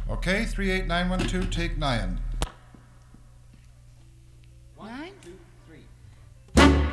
Okay, 38912, take 9. 1, 2, 3.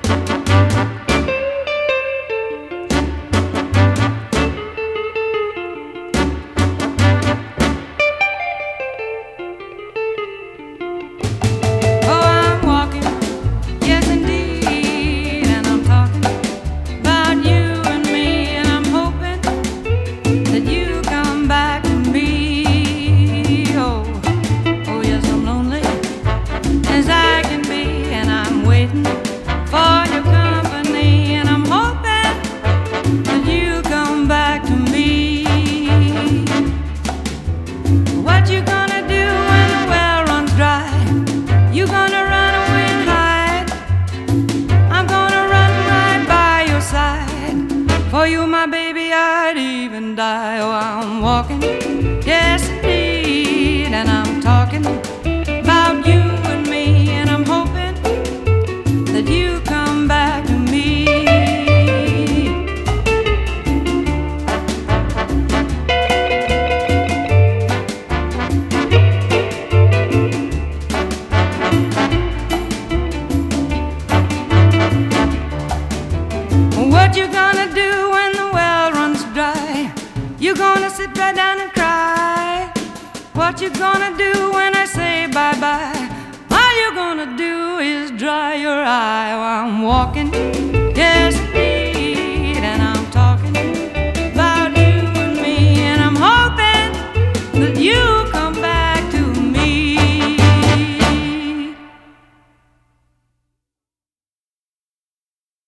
Oh, I'm walking, yes indeed, and I'm talking about you and me, and I'm hoping that you come back to me. Oh, oh yes, I'm lonely as I can be, and I'm waiting for your company, and I'm hoping that you come back to me. What you gonna do when the well runs dry? You gonna run away and hide? I'm gonna run right by your side. For you, my baby, I'd even die. Oh, I'm walking, yes indeed, and I'm talking about you and me, and I'm hoping that you come back to me. What you gonna do when the well runs dry? You gonna sit right down and cry? What you gonna do when I say bye-bye? All you gonna do is dry your eye. Oh, I'm walking, yes indeed.